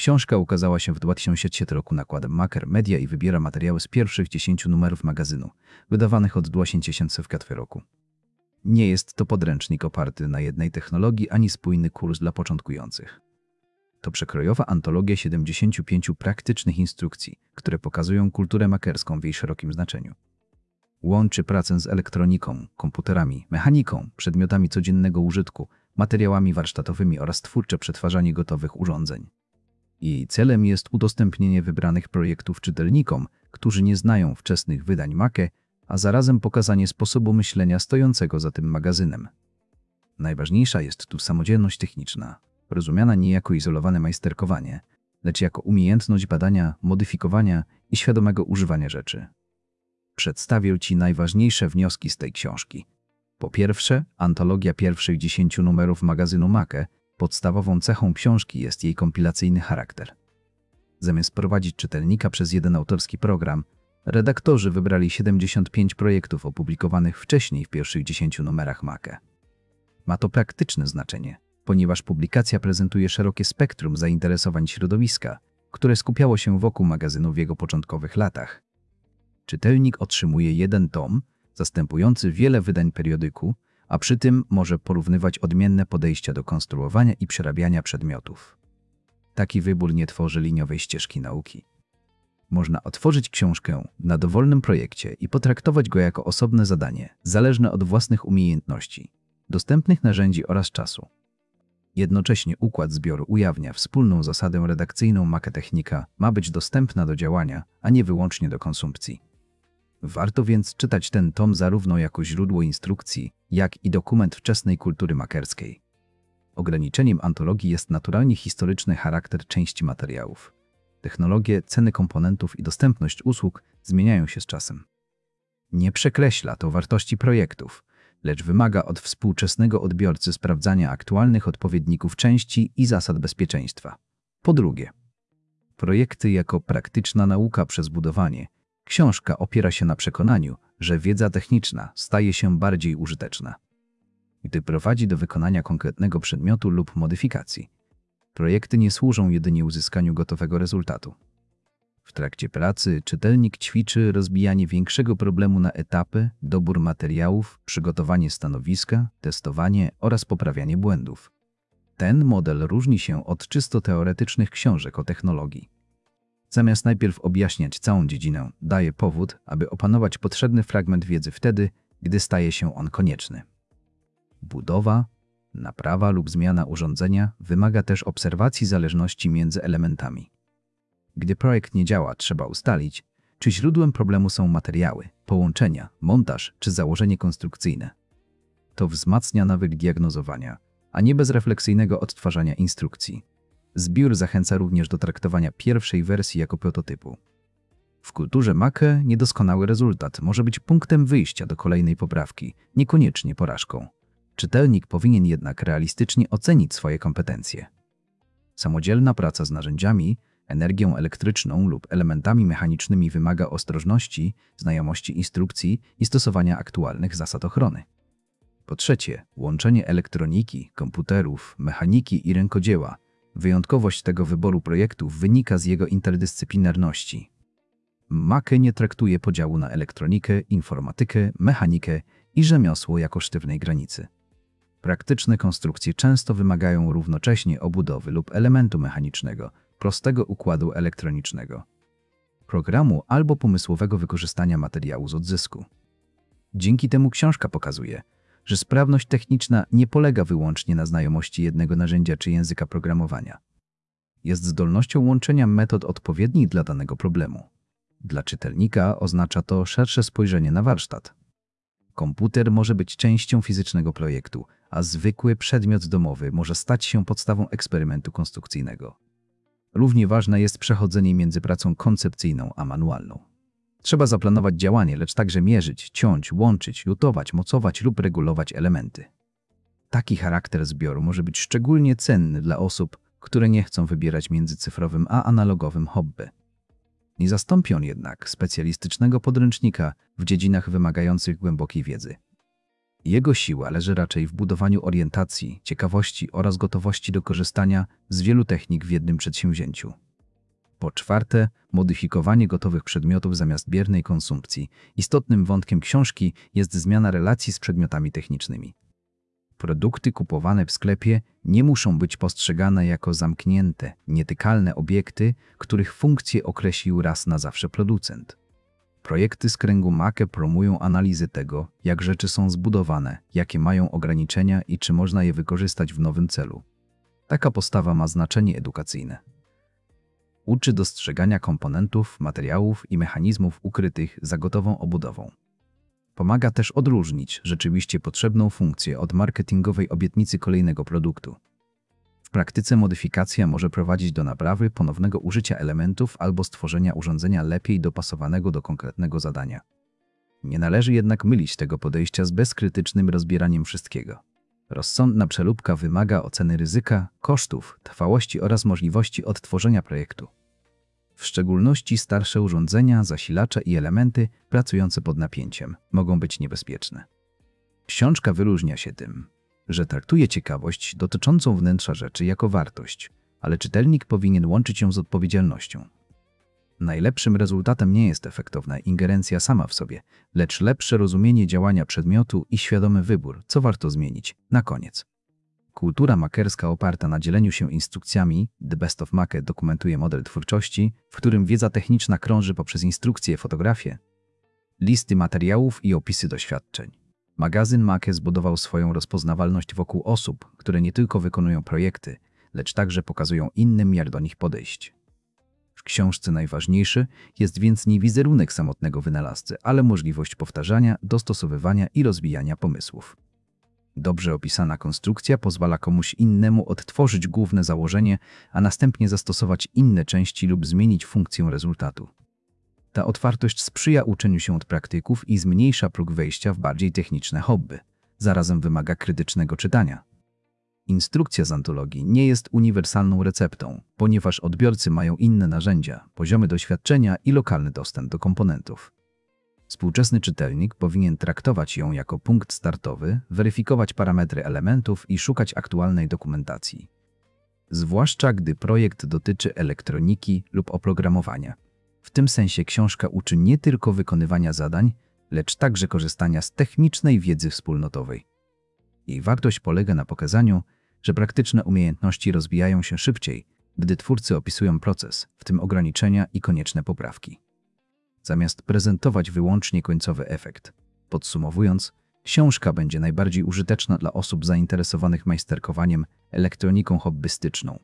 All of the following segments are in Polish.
Książka ukazała się w 2003 roku nakładem Maker Media i wybiera materiały z pierwszych 10 numerów magazynu, wydawanych od 2004 roku. Nie jest to podręcznik oparty na jednej technologii ani spójny kurs dla początkujących. To przekrojowa antologia 75 praktycznych instrukcji, które pokazują kulturę makerską w jej szerokim znaczeniu. Łączy pracę z elektroniką, komputerami, mechaniką, przedmiotami codziennego użytku, materiałami warsztatowymi oraz twórcze przetwarzanie gotowych urządzeń. Jej celem jest udostępnienie wybranych projektów czytelnikom, którzy nie znają wczesnych wydań Make, a zarazem pokazanie sposobu myślenia stojącego za tym magazynem. Najważniejsza jest tu samodzielność techniczna, rozumiana nie jako izolowane majsterkowanie, lecz jako umiejętność badania, modyfikowania i świadomego używania rzeczy. Przedstawię Ci najważniejsze wnioski z tej książki. Po pierwsze, antologia pierwszych 10 numerów magazynu Make. Podstawową cechą książki jest jej kompilacyjny charakter. Zamiast prowadzić czytelnika przez jeden autorski program, redaktorzy wybrali 75 projektów opublikowanych wcześniej w pierwszych 10 numerach Make. Ma to praktyczne znaczenie, ponieważ publikacja prezentuje szerokie spektrum zainteresowań środowiska, które skupiało się wokół magazynu w jego początkowych latach. Czytelnik otrzymuje jeden tom, zastępujący wiele wydań periodyku, a przy tym może porównywać odmienne podejścia do konstruowania i przerabiania przedmiotów. Taki wybór nie tworzy liniowej ścieżki nauki. Można otworzyć książkę na dowolnym projekcie i potraktować go jako osobne zadanie, zależne od własnych umiejętności, dostępnych narzędzi oraz czasu. Jednocześnie układ zbioru ujawnia wspólną zasadę redakcyjną Make. Technika ma być dostępna do działania, a nie wyłącznie do konsumpcji. Warto więc czytać ten tom zarówno jako źródło instrukcji, jak i dokument wczesnej kultury makerskiej. Ograniczeniem antologii jest naturalnie historyczny charakter części materiałów. Technologie, ceny komponentów i dostępność usług zmieniają się z czasem. Nie przekreśla to wartości projektów, lecz wymaga od współczesnego odbiorcy sprawdzania aktualnych odpowiedników części i zasad bezpieczeństwa. Po drugie, projekty jako praktyczna nauka przez budowanie. Książka opiera się na przekonaniu, że wiedza techniczna staje się bardziej użyteczna, gdy prowadzi do wykonania konkretnego przedmiotu lub modyfikacji. Projekty nie służą jedynie uzyskaniu gotowego rezultatu. W trakcie pracy czytelnik ćwiczy rozbijanie większego problemu na etapy, dobór materiałów, przygotowanie stanowiska, testowanie oraz poprawianie błędów. Ten model różni się od czysto teoretycznych książek o technologii. Zamiast najpierw objaśniać całą dziedzinę, daje powód, aby opanować potrzebny fragment wiedzy wtedy, gdy staje się on konieczny. Budowa, naprawa lub zmiana urządzenia wymaga też obserwacji zależności między elementami. Gdy projekt nie działa, trzeba ustalić, czy źródłem problemu są materiały, połączenia, montaż czy założenie konstrukcyjne. To wzmacnia nawyk diagnozowania, a nie bezrefleksyjnego odtwarzania instrukcji. Zbiór zachęca również do traktowania pierwszej wersji jako prototypu. W kulturze Make niedoskonały rezultat może być punktem wyjścia do kolejnej poprawki, niekoniecznie porażką. Czytelnik powinien jednak realistycznie ocenić swoje kompetencje. Samodzielna praca z narzędziami, energią elektryczną lub elementami mechanicznymi wymaga ostrożności, znajomości instrukcji i stosowania aktualnych zasad ochrony. Po trzecie, łączenie elektroniki, komputerów, mechaniki i rękodzieła. Wyjątkowość tego wyboru projektów wynika z jego interdyscyplinarności. Make nie traktuje podziału na elektronikę, informatykę, mechanikę i rzemiosło jako sztywnej granicy. Praktyczne konstrukcje często wymagają równocześnie obudowy lub elementu mechanicznego, prostego układu elektronicznego, programu albo pomysłowego wykorzystania materiału z odzysku. Dzięki temu książka pokazuje, że sprawność techniczna nie polega wyłącznie na znajomości jednego narzędzia czy języka programowania. Jest zdolnością łączenia metod odpowiednich dla danego problemu. Dla czytelnika oznacza to szersze spojrzenie na warsztat. Komputer może być częścią fizycznego projektu, a zwykły przedmiot domowy może stać się podstawą eksperymentu konstrukcyjnego. Równie ważne jest przechodzenie między pracą koncepcyjną a manualną. Trzeba zaplanować działanie, lecz także mierzyć, ciąć, łączyć, lutować, mocować lub regulować elementy. Taki charakter zbioru może być szczególnie cenny dla osób, które nie chcą wybierać między cyfrowym a analogowym hobby. Nie zastąpi on jednak specjalistycznego podręcznika w dziedzinach wymagających głębokiej wiedzy. Jego siła leży raczej w budowaniu orientacji, ciekawości oraz gotowości do korzystania z wielu technik w jednym przedsięwzięciu. Po czwarte, modyfikowanie gotowych przedmiotów zamiast biernej konsumpcji. Istotnym wątkiem książki jest zmiana relacji z przedmiotami technicznymi. Produkty kupowane w sklepie nie muszą być postrzegane jako zamknięte, nietykalne obiekty, których funkcję określił raz na zawsze producent. Projekty z kręgu Mace promują analizę tego, jak rzeczy są zbudowane, jakie mają ograniczenia i czy można je wykorzystać w nowym celu. Taka postawa ma znaczenie edukacyjne. Uczy dostrzegania komponentów, materiałów i mechanizmów ukrytych za gotową obudową. Pomaga też odróżnić rzeczywiście potrzebną funkcję od marketingowej obietnicy kolejnego produktu. W praktyce modyfikacja może prowadzić do naprawy, ponownego użycia elementów albo stworzenia urządzenia lepiej dopasowanego do konkretnego zadania. Nie należy jednak mylić tego podejścia z bezkrytycznym rozbieraniem wszystkiego. Rozsądna przeróbka wymaga oceny ryzyka, kosztów, trwałości oraz możliwości odtworzenia projektu. W szczególności starsze urządzenia, zasilacze i elementy pracujące pod napięciem mogą być niebezpieczne. Książka wyróżnia się tym, że traktuje ciekawość dotyczącą wnętrza rzeczy jako wartość, ale czytelnik powinien łączyć ją z odpowiedzialnością. Najlepszym rezultatem nie jest efektowna ingerencja sama w sobie, lecz lepsze rozumienie działania przedmiotu i świadomy wybór, co warto zmienić. Na koniec. Kultura makerska oparta na dzieleniu się instrukcjami The Best of Mace dokumentuje model twórczości, w którym wiedza techniczna krąży poprzez instrukcje, fotografie, listy materiałów i opisy doświadczeń. Magazyn Mace zbudował swoją rozpoznawalność wokół osób, które nie tylko wykonują projekty, lecz także pokazują innym, jak do nich podejść. W książce najważniejszy jest więc nie wizerunek samotnego wynalazcy, ale możliwość powtarzania, dostosowywania i rozwijania pomysłów. Dobrze opisana konstrukcja pozwala komuś innemu odtworzyć główne założenie, a następnie zastosować inne części lub zmienić funkcję rezultatu. Ta otwartość sprzyja uczeniu się od praktyków i zmniejsza próg wejścia w bardziej techniczne hobby. Zarazem wymaga krytycznego czytania. Instrukcja z antologii nie jest uniwersalną receptą, ponieważ odbiorcy mają inne narzędzia, poziomy doświadczenia i lokalny dostęp do komponentów. Współczesny czytelnik powinien traktować ją jako punkt startowy, weryfikować parametry elementów i szukać aktualnej dokumentacji. Zwłaszcza gdy projekt dotyczy elektroniki lub oprogramowania. W tym sensie książka uczy nie tylko wykonywania zadań, lecz także korzystania z technicznej wiedzy wspólnotowej. Jej wartość polega na pokazaniu, że praktyczne umiejętności rozwijają się szybciej, gdy twórcy opisują proces, w tym ograniczenia i konieczne poprawki, zamiast prezentować wyłącznie końcowy efekt. Podsumowując, książka będzie najbardziej użyteczna dla osób zainteresowanych majsterkowaniem, elektroniką hobbystyczną,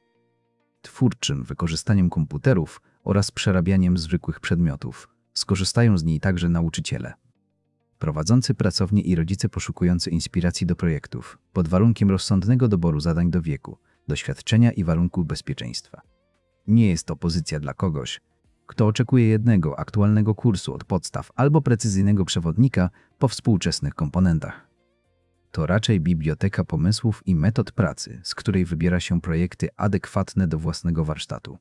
twórczym wykorzystaniem komputerów oraz przerabianiem zwykłych przedmiotów. Skorzystają z niej także nauczyciele, prowadzący pracownie i rodzice poszukujący inspiracji do projektów, pod warunkiem rozsądnego doboru zadań do wieku, doświadczenia i warunków bezpieczeństwa. Nie jest to pozycja dla kogoś, kto oczekuje jednego aktualnego kursu od podstaw albo precyzyjnego przewodnika po współczesnych komponentach. To raczej biblioteka pomysłów i metod pracy, z której wybiera się projekty adekwatne do własnego warsztatu.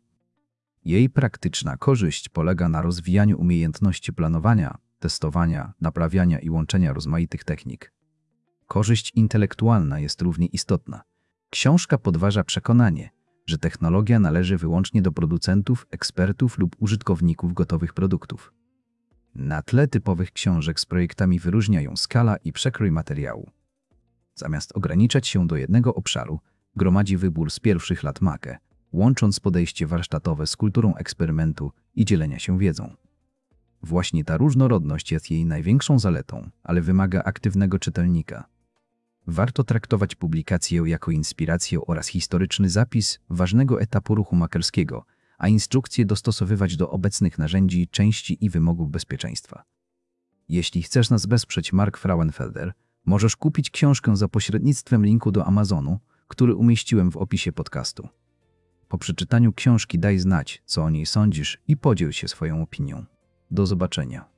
Jej praktyczna korzyść polega na rozwijaniu umiejętności planowania, testowania, naprawiania i łączenia rozmaitych technik. Korzyść intelektualna jest równie istotna. Książka podważa przekonanie, że technologia należy wyłącznie do producentów, ekspertów lub użytkowników gotowych produktów. Na tle typowych książek z projektami wyróżnia ją skala i przekrój materiału. Zamiast ograniczać się do jednego obszaru, gromadzi wybór z pierwszych lat Mace, łącząc podejście warsztatowe z kulturą eksperymentu i dzielenia się wiedzą. Właśnie ta różnorodność jest jej największą zaletą, ale wymaga aktywnego czytelnika. Warto traktować publikację jako inspirację oraz historyczny zapis ważnego etapu ruchu makerskiego, a instrukcje dostosowywać do obecnych narzędzi, części i wymogów bezpieczeństwa. Jeśli chcesz nas wesprzeć, Mark Frauenfelder, możesz kupić książkę za pośrednictwem linku do Amazonu, który umieściłem w opisie podcastu. Po przeczytaniu książki daj znać, co o niej sądzisz i podziel się swoją opinią. Do zobaczenia.